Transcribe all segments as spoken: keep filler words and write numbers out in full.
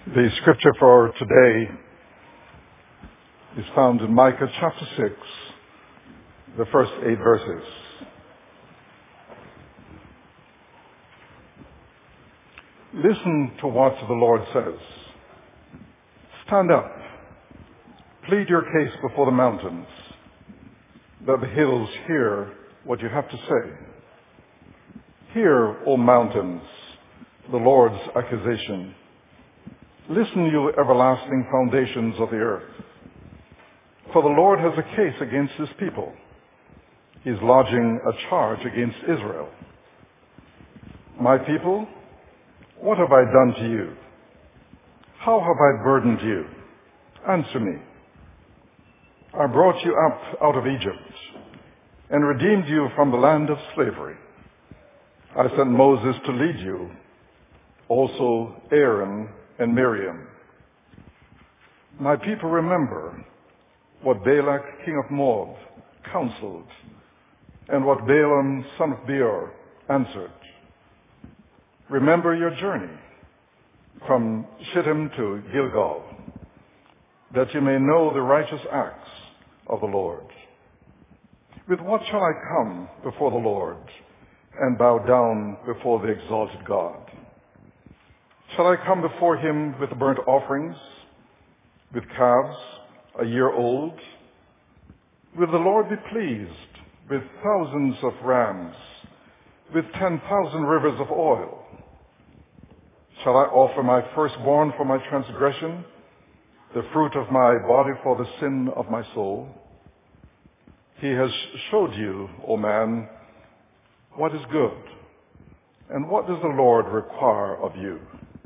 The scripture for today is found in Micah chapter six, the first eight verses. Listen to what the Lord says. Stand up, plead your case before the mountains, that the hills hear what you have to say. Hear, O mountains, the Lord's accusation. Listen, you everlasting foundations of the earth. For the Lord has a case against his people. He is lodging a charge against Israel. My people, what have I done to you? How have I burdened you? Answer me. I brought you up out of Egypt and redeemed you from the land of slavery. I sent Moses to lead you, also Aaron and Miriam. My people, remember what Balak, king of Moab, counseled, and what Balaam, son of Beor, answered. Remember your journey from Shittim to Gilgal, that you may know the righteous acts of the Lord. With what shall I come before the Lord and bow down before the exalted God? Shall I come before him with burnt offerings, with calves a year old? Will the Lord be pleased with thousands of rams, with ten thousand rivers of oil? Shall I offer my firstborn for my transgression, the fruit of my body for the sin of my soul? He has showed you, O man, what is good, and what does the Lord require of you?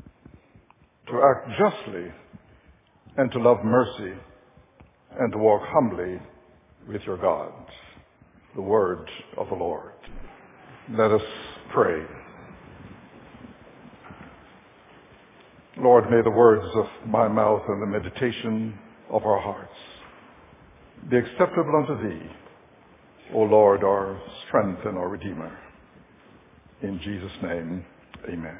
To act justly, and to love mercy, and to walk humbly with your God. The word of the Lord. Let us pray. Lord, may the words of my mouth and the meditation of our hearts be acceptable unto thee, O Lord, our strength and our Redeemer. In Jesus' name, amen.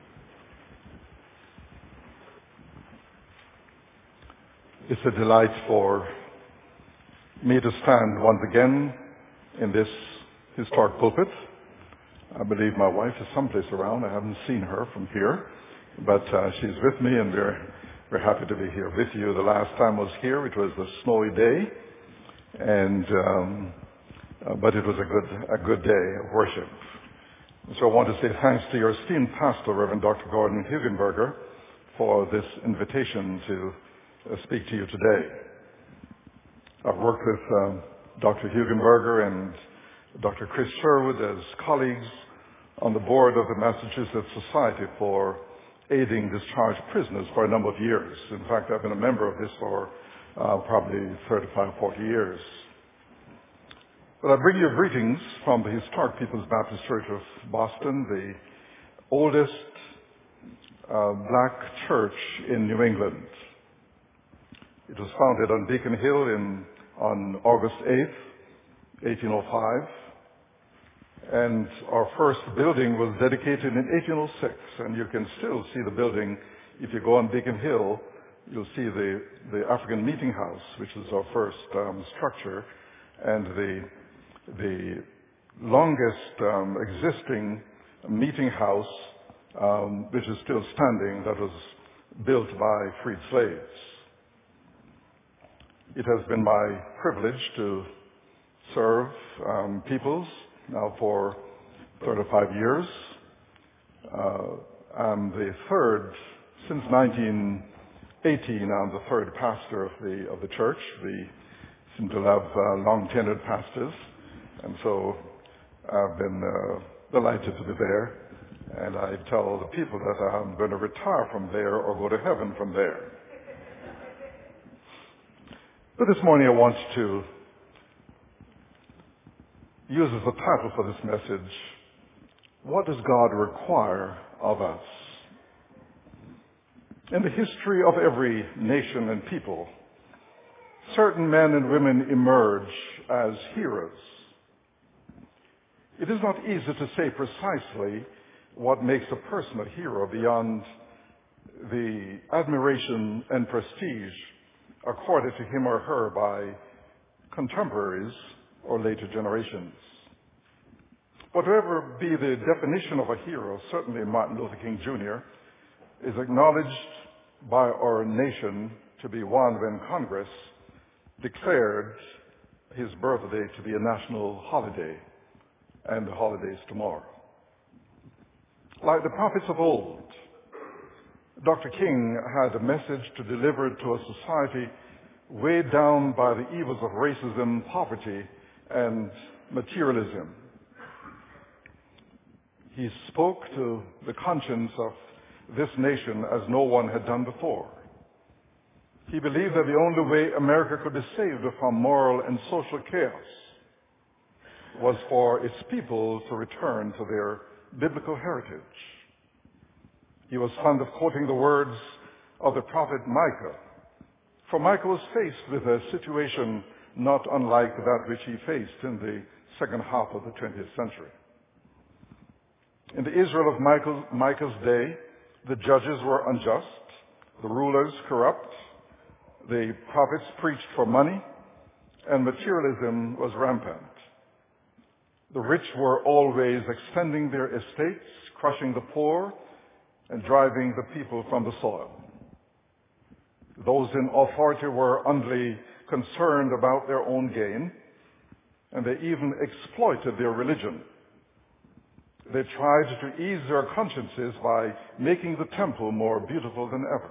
It's a delight for me to stand once again in this historic pulpit. I believe my wife is someplace around. I haven't seen her from here, but uh, she's with me, and we're, we're happy to be here with you. The last time I was here, it was a snowy day, and um, uh, but it was a good, a good day of worship. So I want to say thanks to your esteemed pastor, Reverend Doctor Gordon Hugenberger, for this invitation to uh, speak to you today. I've worked with um, Doctor Hugenberger and Doctor Chris Sherwood as colleagues on the board of the Massachusetts Society for Aiding Discharged Prisoners for a number of years. In fact, I've been a member of this for uh, probably thirty-five, forty years. But I bring you greetings from the historic People's Baptist Church of Boston, the oldest uh, black church in New England. It was founded on Beacon Hill in, on August eighth, eighteen oh five. And our first building was dedicated in eighteen oh six. And you can still see the building. If you go on Beacon Hill, you'll see the, the African Meeting House, which is our first um, structure, and the, the longest um, existing meeting house, um, which is still standing, that was built by freed slaves. It has been my privilege to serve um, peoples now for thirty-five years. Uh, I'm the third, since nineteen eighteen, I'm the third pastor of the of the church. We seem to have uh, long-tenured pastors, and so I've been uh, delighted to be there. And I tell the people that I'm going to retire from there or go to heaven from there. But this morning I want to use as the title for this message, what does God require of us? In the history of every nation and people, certain men and women emerge as heroes. It is not easy to say precisely what makes a person a hero beyond the admiration and prestige accorded to him or her by contemporaries or later generations. Whatever be the definition of a hero, certainly Martin Luther King Junior is acknowledged by our nation to be one when Congress declared his birthday to be a national holiday, and the holiday's tomorrow. Like the prophets of old, Doctor King had a message to deliver to a society weighed down by the evils of racism, poverty, and materialism. He spoke to the conscience of this nation as no one had done before. He believed that the only way America could be saved from moral and social chaos was for its people to return to their biblical heritage. He was fond of quoting the words of the prophet Micah, for Micah was faced with a situation not unlike that which he faced in the second half of the twentieth century. In the Israel of Michael, Micah's day, the judges were unjust, the rulers corrupt, the prophets preached for money, and materialism was rampant. The rich were always extending their estates, crushing the poor, and driving the people from the soil. Those in authority were unduly concerned about their own gain, and they even exploited their religion. They tried to ease their consciences by making the temple more beautiful than ever.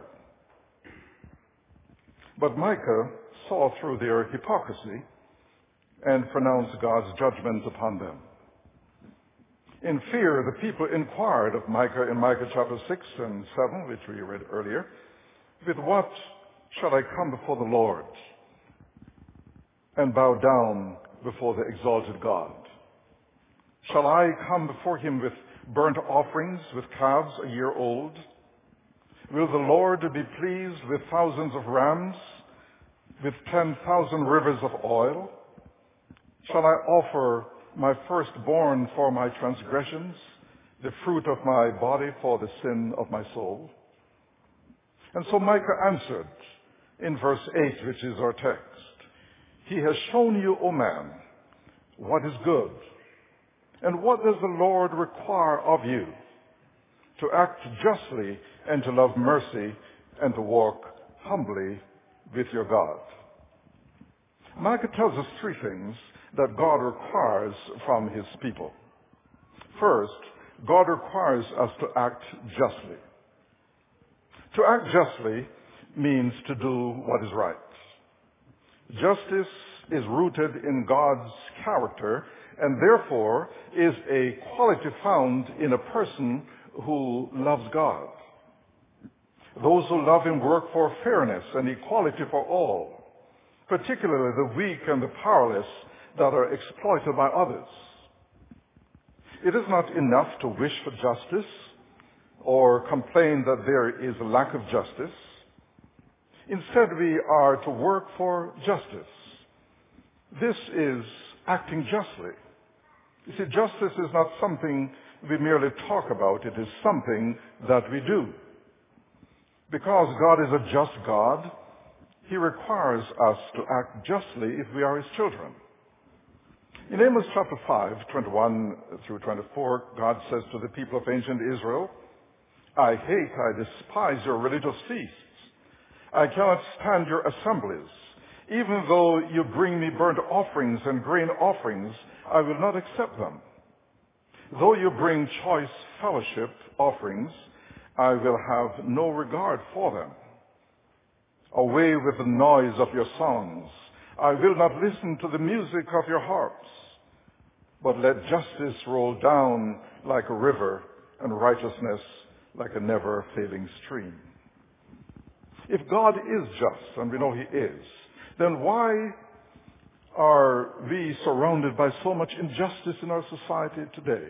But Micah saw through their hypocrisy and pronounced God's judgment upon them. In fear, the people inquired of Micah in Micah chapter six and seven, which we read earlier, with what shall I come before the Lord and bow down before the exalted God? Shall I come before him with burnt offerings, with calves a year old? Will the Lord be pleased with thousands of rams, with ten thousand rivers of oil? Shall I offer my firstborn for my transgressions, the fruit of my body for the sin of my soul? And so Micah answered in verse eight, which is our text, He has shown you, O man, what is good. And what does the Lord require of you? To act justly and to love mercy and to walk humbly with your God. Micah tells us three things that God requires from his people. First, God requires us to act justly. To act justly means to do what is right. Justice is rooted in God's character and therefore is a quality found in a person who loves God. Those who love him work for fairness and equality for all, particularly the weak and the powerless that are exploited by others. It is not enough to wish for justice or complain that there is a lack of justice. Instead, we are to work for justice. This is acting justly. You see, justice is not something we merely talk about. It is something that we do. Because God is a just God, he requires us to act justly if we are his children. In Amos chapter five, twenty-one through twenty-four, God says to the people of ancient Israel, I hate, I despise your religious feasts. I cannot stand your assemblies. Even though you bring me burnt offerings and grain offerings, I will not accept them. Though you bring choice fellowship offerings, I will have no regard for them. Away with the noise of your songs. I will not listen to the music of your harps. But let justice roll down like a river and righteousness like a never-failing stream. If God is just, and we know he is, then why are we surrounded by so much injustice in our society today?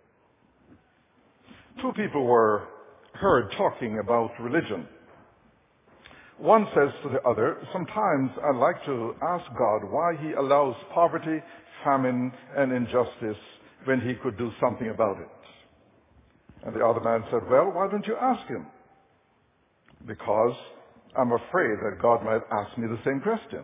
Two people were heard talking about religion. One says to the other, sometimes I'd like to ask God why he allows poverty, famine, and injustice when he could do something about it. And the other man said, well, why don't you ask him? Because I'm afraid that God might ask me the same question.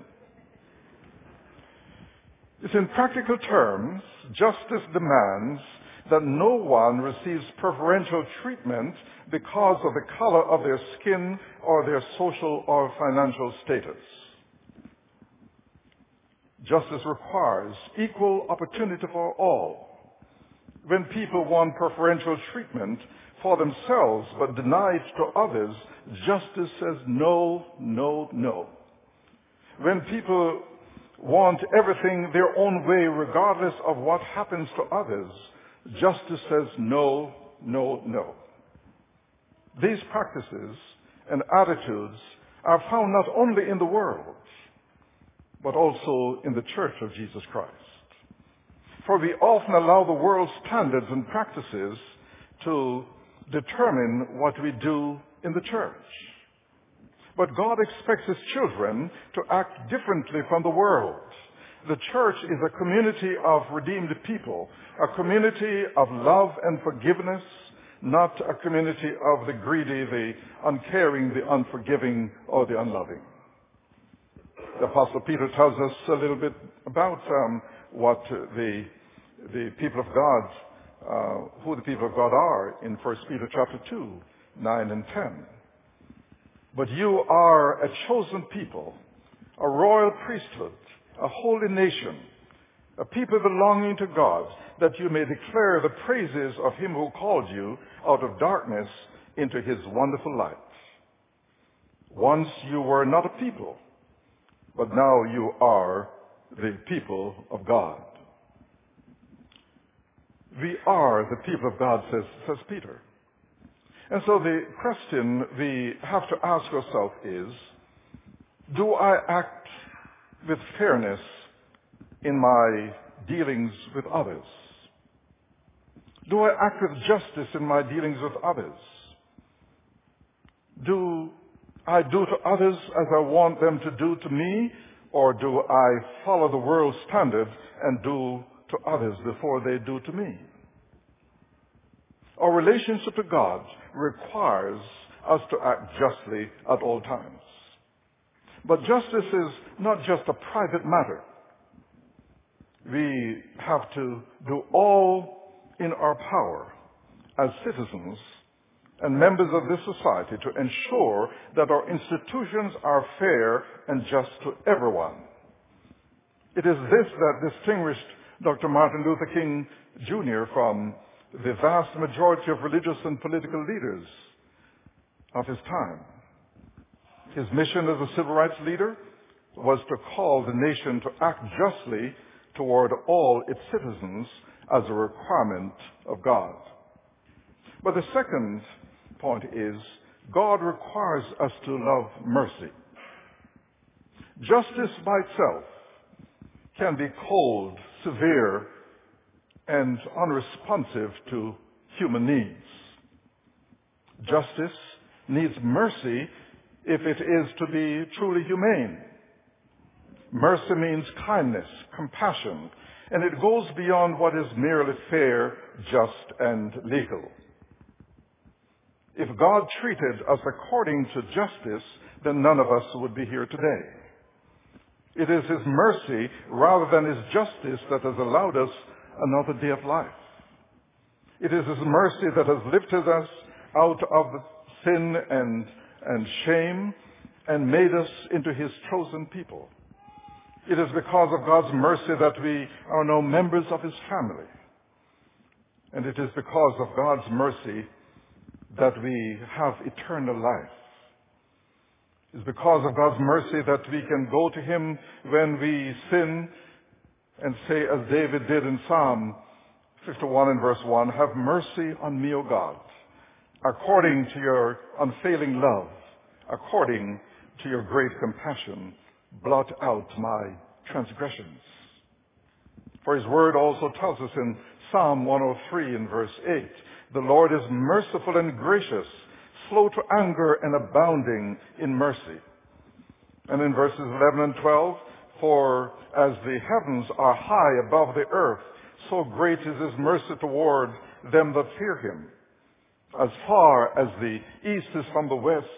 It's in practical terms, justice demands that no one receives preferential treatment because of the color of their skin or their social or financial status. Justice requires equal opportunity for all. When people want preferential treatment for themselves but deny it to others, justice says no, no, no. When people want everything their own way regardless of what happens to others, justice says no, no, no. These practices and attitudes are found not only in the world, but also in the Church of Jesus Christ. For we often allow the world's standards and practices to determine what we do in the church. But God expects His children to act differently from the world. The church is a community of redeemed people, a community of love and forgiveness, not a community of the greedy, the uncaring, the unforgiving, or the unloving. The Apostle Peter tells us a little bit about um, what the, the people of God, uh, who the people of God are in First Peter chapter two, nine and ten. But you are a chosen people, a royal priesthood, a holy nation, a people belonging to God, that you may declare the praises of Him who called you out of darkness into His wonderful light. Once you were not a people, but now you are the people of God. We are the people of God, says, says Peter. And so the question we have to ask ourselves is, do I act with fairness in my dealings with others? Do I act with justice in my dealings with others? Do I do to others as I want them to do to me, or do I follow the world's standard and do to others before they do to me? Our relationship to God requires us to act justly at all times. But justice is not just a private matter. We have to do all in our power as citizens and members of this society to ensure that our institutions are fair and just to everyone. It is this that distinguished Doctor Martin Luther King Junior from the vast majority of religious and political leaders of his time. His mission as a civil rights leader was to call the nation to act justly toward all its citizens as a requirement of God. But the second point is, God requires us to love mercy. Justice by itself can be cold, severe, and unresponsive to human needs. Justice needs mercy if it is to be truly humane. Mercy means kindness, compassion, and it goes beyond what is merely fair, just, and legal. If God treated us according to justice, then none of us would be here today. It is His mercy rather than His justice that has allowed us another day of life. It is His mercy that has lifted us out of sin and, and shame and made us into His chosen people. It is because of God's mercy that we are now members of His family. And it is because of God's mercy that we have eternal life. It's because of God's mercy that we can go to Him when we sin and say, as David did in Psalm fifty-one and verse one, have mercy on me, O God, according to your unfailing love, according to your great compassion, blot out my transgressions. For His word also tells us in Psalm one oh three and verse eight, the Lord is merciful and gracious, slow to anger and abounding in mercy. And in verses eleven and twelve, for as the heavens are high above the earth, so great is His mercy toward them that fear Him. As far as the east is from the west,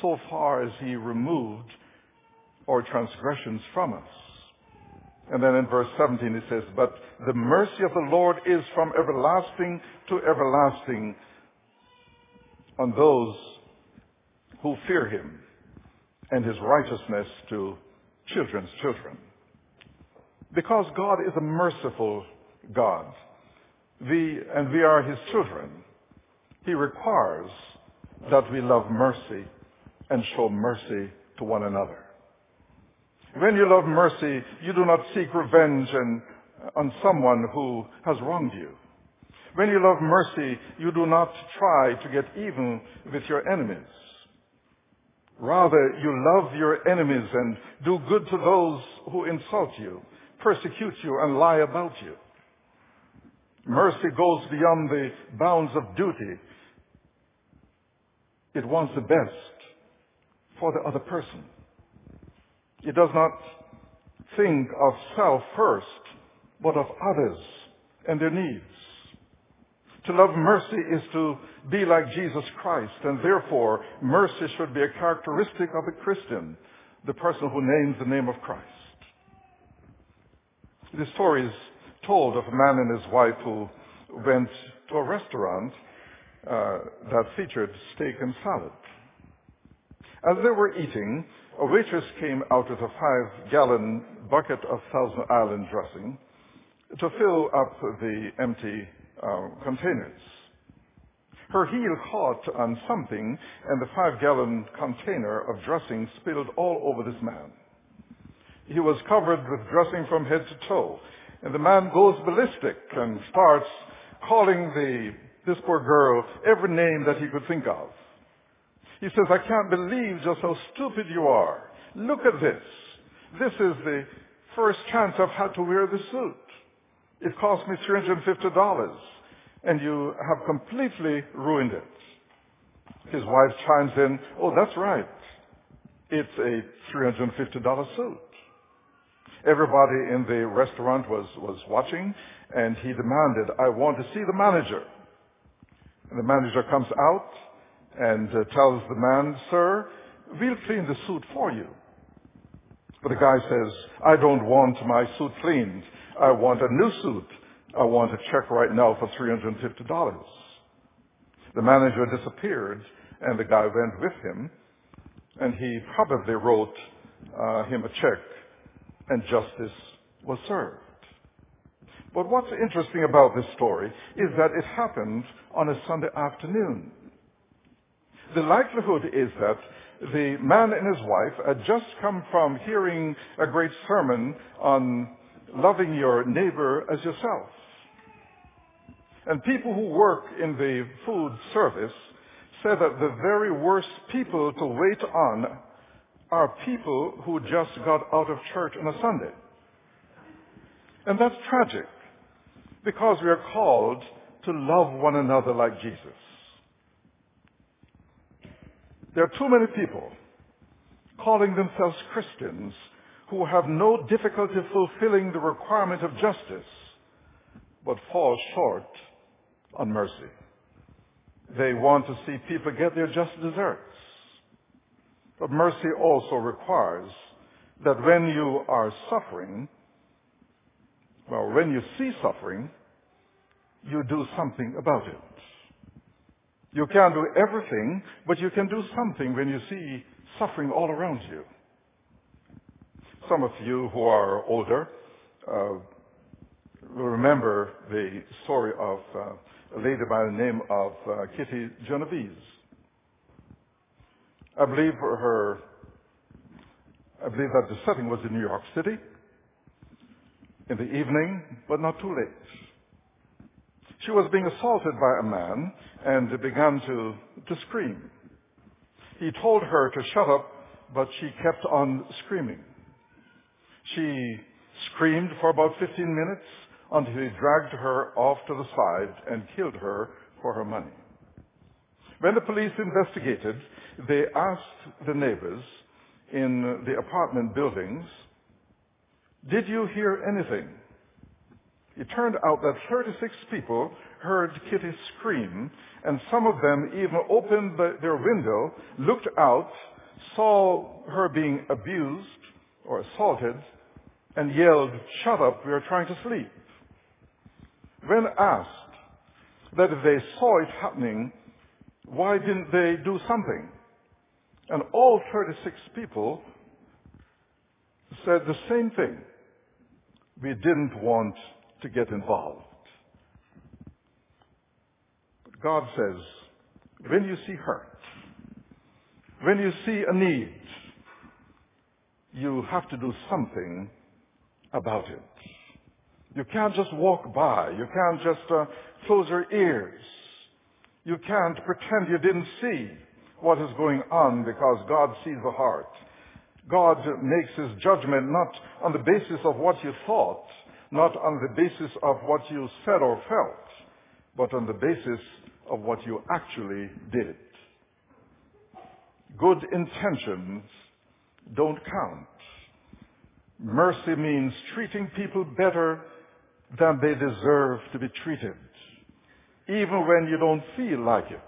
so far as he removed our transgressions from us. And then in verse seventeen it says, but the mercy of the Lord is from everlasting to everlasting on those who fear him, and his righteousness to children's children. Because God is a merciful God, we, and we are his children, he requires that we love mercy and show mercy to one another. When you love mercy, you do not seek revenge and, on someone who has wronged you. When you love mercy, you do not try to get even with your enemies. Rather, you love your enemies and do good to those who insult you, persecute you, and lie about you. Mercy goes beyond the bounds of duty. It wants the best for the other person. It does not think of self first, but of others and their needs. To love mercy is to be like Jesus Christ, and therefore mercy should be a characteristic of a Christian, the person who names the name of Christ. The story is told of a man and his wife who went to a restaurant uh, that featured steak and salad. As they were eating, a waitress came out with a five-gallon bucket of Thousand Island dressing to fill up the empty uh, containers. Her heel caught on something, and the five-gallon container of dressing spilled all over this man. He was covered with dressing from head to toe, and the man goes ballistic and starts calling the, this poor girl every name that he could think of. He says, I can't believe just how stupid you are. Look at this. This is the first chance I've had to wear this suit. It cost me three hundred fifty dollars, and you have completely ruined it. His wife chimes in, oh, that's right. It's a three hundred fifty dollars suit. Everybody in the restaurant was, was watching, and he demanded, I want to see the manager. And the manager comes out and uh, tells the man, sir, we'll clean the suit for you. But the guy says, I don't want my suit cleaned. I want a new suit. I want a check right now for three hundred fifty dollars. The manager disappeared, and the guy went with him, and he probably wrote uh, him a check, and justice was served. But what's interesting about this story is that it happened on a Sunday afternoon. The likelihood is that the man and his wife had just come from hearing a great sermon on loving your neighbor as yourself. And people who work in the food service say that the very worst people to wait on are people who just got out of church on a Sunday. And that's tragic, because we are called to love one another like Jesus. There are too many people calling themselves Christians who have no difficulty fulfilling the requirement of justice, but fall short on mercy. They want to see people get their just deserts. But mercy also requires that when you are suffering, well, when you see suffering, you do something about it. You can't do everything, but you can do something when you see suffering all around you. Some of you who are older uh, will remember the story of uh, a lady by the name of uh, Kitty Genovese. I believe her, I believe that the setting was in New York City in the evening, but not too late. She was being assaulted by a man and began to, to scream. He told her to shut up, but she kept on screaming. She screamed for about fifteen minutes until he dragged her off to the side and killed her for her money. When the police investigated, they asked the neighbors in the apartment buildings, did you hear anything? It turned out that thirty-six people heard Kitty scream, and some of them even opened the, their window, looked out, saw her being abused or assaulted and yelled, "Shut up, we are trying to sleep." When asked that if they saw it happening, why didn't they do something? And all thirty-six people said the same thing. We didn't want to get involved. But God says, when you see hurt, when you see a need, you have to do something about it. You can't just walk by. You can't just uh, close your ears. You can't pretend you didn't see what is going on, because God sees the heart. God makes his judgment not on the basis of what you thought, not on the basis of what you said or felt, but on the basis of what you actually did. Good intentions don't count. Mercy means treating people better than they deserve to be treated, even when you don't feel like it.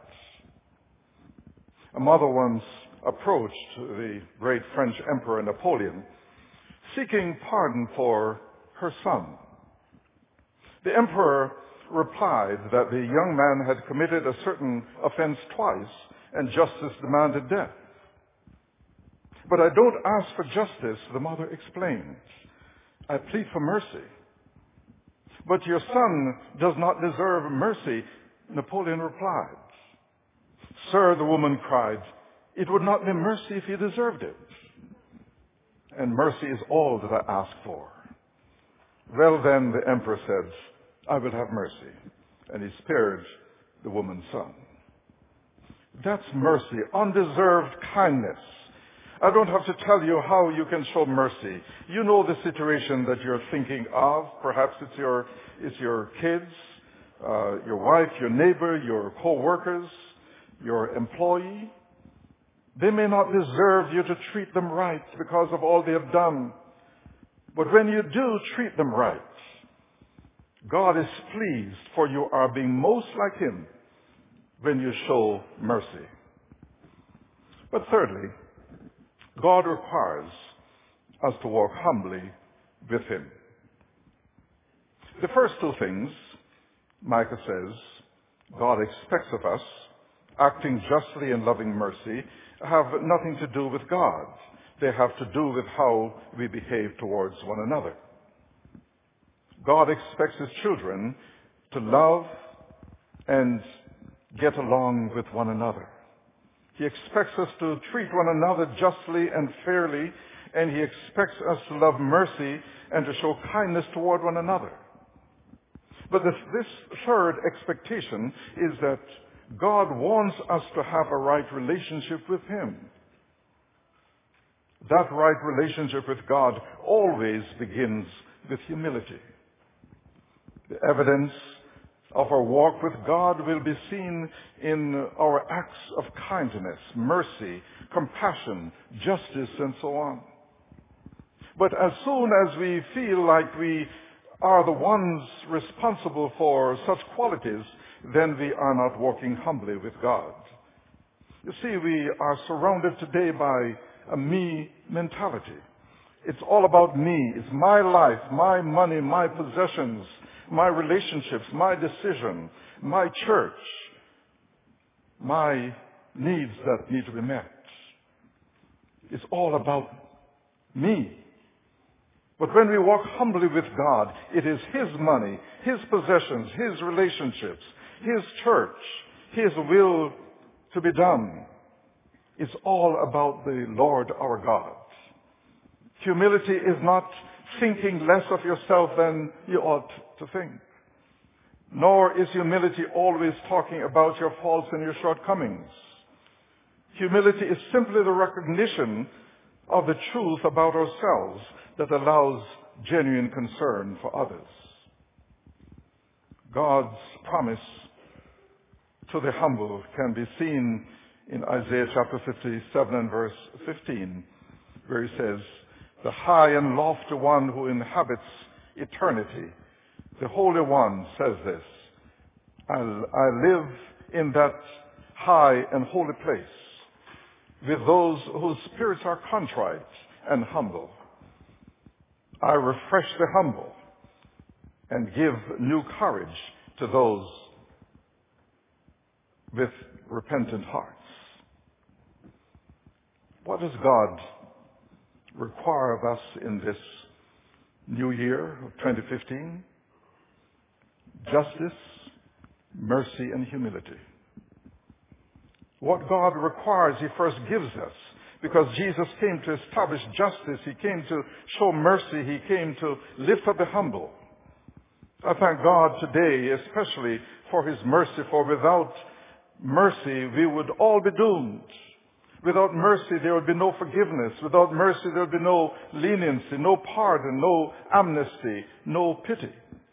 A mother once approached the great French Emperor Napoleon, seeking pardon for her son. The emperor replied that the young man had committed a certain offense twice, and justice demanded death. "But I don't ask for justice," the mother explained. "I plead for mercy." "But your son does not deserve mercy," Napoleon replied. "Sir," the woman cried, "it would not be mercy if he deserved it. And mercy is all that I ask for." "Well then," the emperor said, "I will have mercy." And he spared the woman's son. That's mercy, undeserved kindness. I don't have to tell you how you can show mercy. You know the situation that you're thinking of. Perhaps it's your, it's your kids, uh, your wife, your neighbor, your co-workers, your employee. They may not deserve you to treat them right because of all they have done. But when you do treat them right, God is pleased, for you are being most like him when you show mercy. But thirdly, God requires us to walk humbly with him. The first two things, Micah says, God expects of us, acting justly and loving mercy, have nothing to do with God. They have to do with how we behave towards one another. God expects his children to love and get along with one another. He expects us to treat one another justly and fairly, and he expects us to love mercy and to show kindness toward one another. But this, this third expectation is that God wants us to have a right relationship with him. That right relationship with God always begins with humility. The evidence of our walk with God will be seen in our acts of kindness, mercy, compassion, justice, and so on. But as soon as we feel like we are the ones responsible for such qualities, then we are not walking humbly with God. You see, we are surrounded today by a me mentality. It's all about me. It's my life, my money, my possessions, my relationships, my decision, my church, my needs that need to be met. It's all about me. But when we walk humbly with God, it is his money, his possessions, his relationships, his church, his will to be done. It's all about the Lord our God. Humility is not thinking less of yourself than you ought to think. Nor is humility always talking about your faults and your shortcomings. Humility is simply the recognition of the truth about ourselves that allows genuine concern for others. God's promise to the humble can be seen in Isaiah chapter fifty-seven and verse fifteen, where he says, "The high and lofty one who inhabits eternity, the Holy One says this, I, I live in that high and holy place, with those whose spirits are contrite and humble. I refresh the humble and give new courage to those with repentant hearts. What does God require of us in this new year of twenty fifteen? Justice, mercy, and humility. What God requires, He first gives us. Because Jesus came to establish justice. He came to show mercy. He came to lift up the humble. I thank God today, especially for His mercy, for without mercy, we would all be doomed. Without mercy, there would be no forgiveness. Without mercy, there would be no leniency, no pardon, no amnesty, no pity.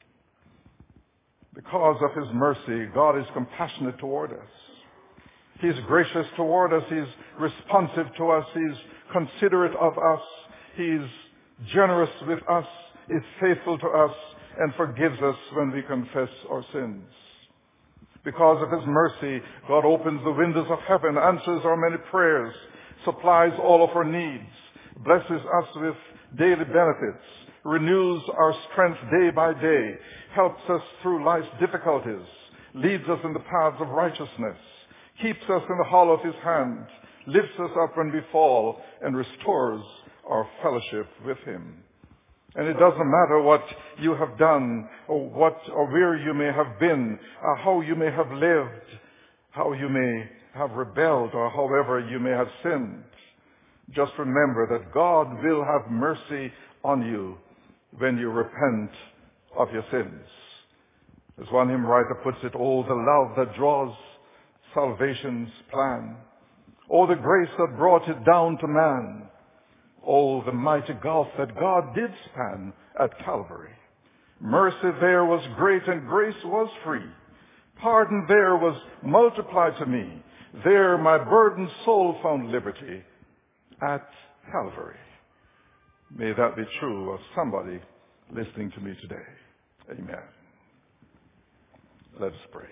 Because of His mercy, God is compassionate toward us. He's gracious toward us. He's responsive to us. He's considerate of us. He's generous with us, is faithful to us, and forgives us when we confess our sins. Because of His mercy, God opens the windows of heaven, answers our many prayers, supplies all of our needs, blesses us with daily benefits, renews our strength day by day, helps us through life's difficulties, leads us in the paths of righteousness, keeps us in the hollow of His hand, lifts us up when we fall, and restores our fellowship with Him. And it doesn't matter what you have done, or what, or where you may have been, or how you may have lived, how you may have rebelled, or however you may have sinned. Just remember that God will have mercy on you when you repent of your sins. As one hymn writer puts it, oh, the love that draws salvation's plan. Oh, the grace that brought it down to man. Oh, the mighty gulf that God did span at Calvary. Mercy there was great and grace was free. Pardon there was multiplied to me. There my burdened soul found liberty at Calvary. May that be true of somebody listening to me today. Amen. Let us pray.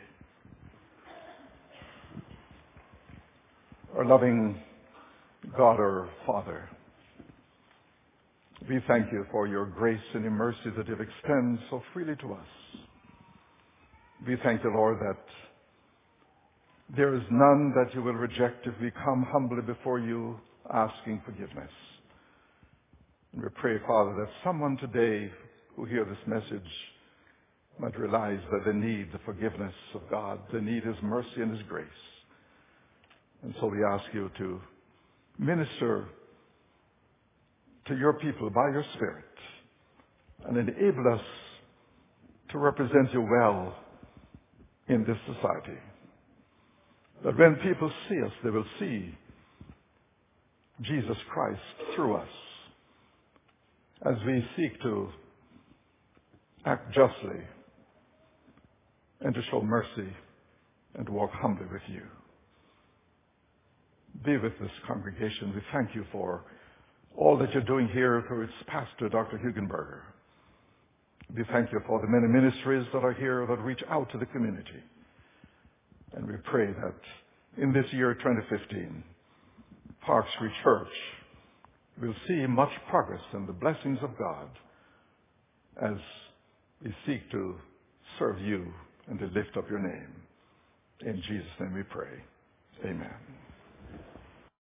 Our loving God, our Father, we thank You for Your grace and Your mercy that You extend so freely to us. We thank You, Lord, that there is none that You will reject if we come humbly before You asking forgiveness. And we pray, Father, that someone today who hear this message might realize that they need the forgiveness of God. They need His mercy and His grace. And so we ask You to minister to Your people by Your Spirit and enable us to represent You well in this society. That when people see us, they will see Jesus Christ through us as we seek to act justly and to show mercy and to walk humbly with You. Be with this congregation. We thank You for all that You're doing here through its pastor, Doctor Hugenberger. We thank You for the many ministries that are here that reach out to the community. And we pray that in this year twenty fifteen, Park Street Church will see much progress and the blessings of God as we seek to serve You and to lift up Your name. In Jesus' name we pray. Amen.